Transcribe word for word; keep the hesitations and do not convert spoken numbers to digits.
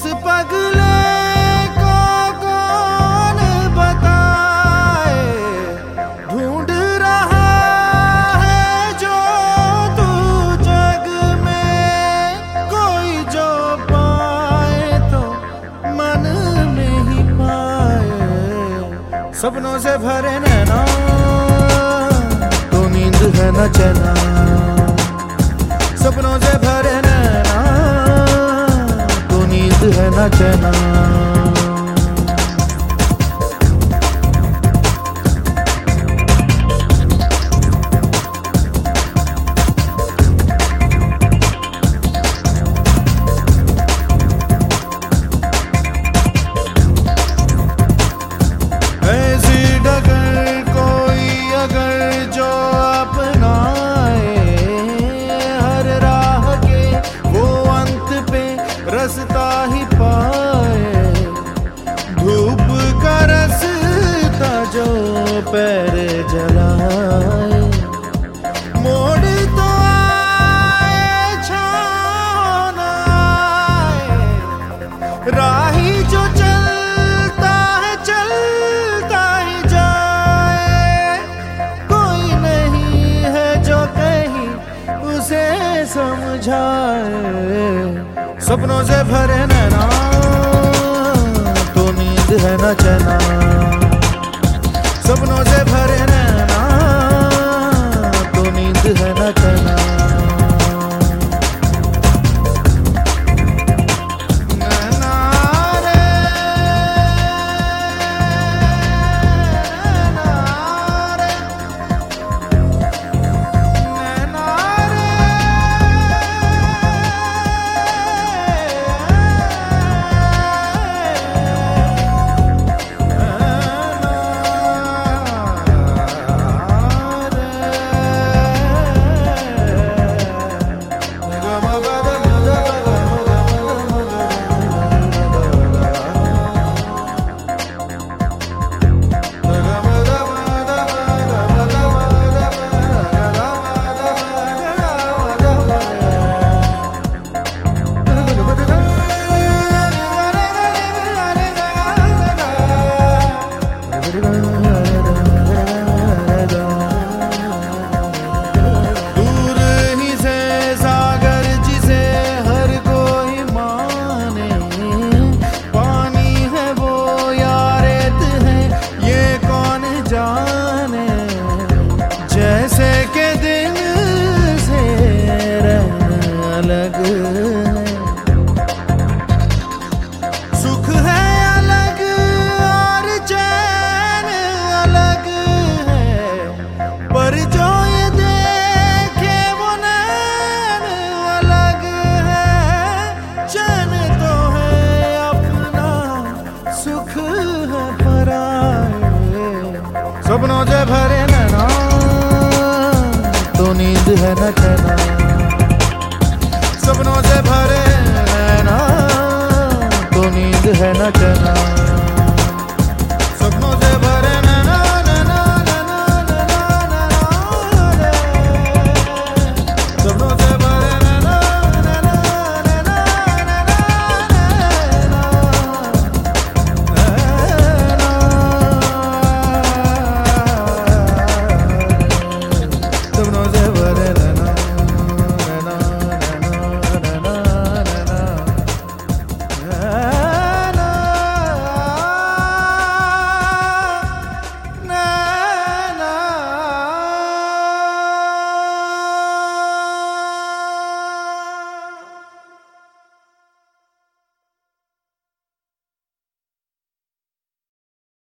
इस पगले को कौन बताए, ढूंढ रहा है जो तू जग में, कोई जो पाए तो मन में ही पाए। सपनों से भरे नैना तो नींद है न चैना, सपनों से भरे नैना तो नींद है न चैना। ऐसी डगर कोई अगर जो अपनाए, रास्ता ही पाए, धूप का रास्ता जो पैर जलाए। मोड़ तो आए छाँव न आए, राही जो चलता है चलता ही जाए। कोई नहीं है जो कहीं उसे समझाए। सपनों से भरे नैना तो नींद है न चैना, सपनों से भरे नैना तो नींद है न चैना। दूर ही से सागर जिसे हर कोई माने, पानी है वो या रेत है ये कौन जाने। जैसे के दिन से रहना अलग है, सुख है अलग और चैन अलग है। पर जो ये देखे वो नैन अलग है, चैन तो है अपना सुख है पराए। सपनों से भरे नैना तो नींद है न चैना, सपनों से भरे नैना तो नींद है न चैना।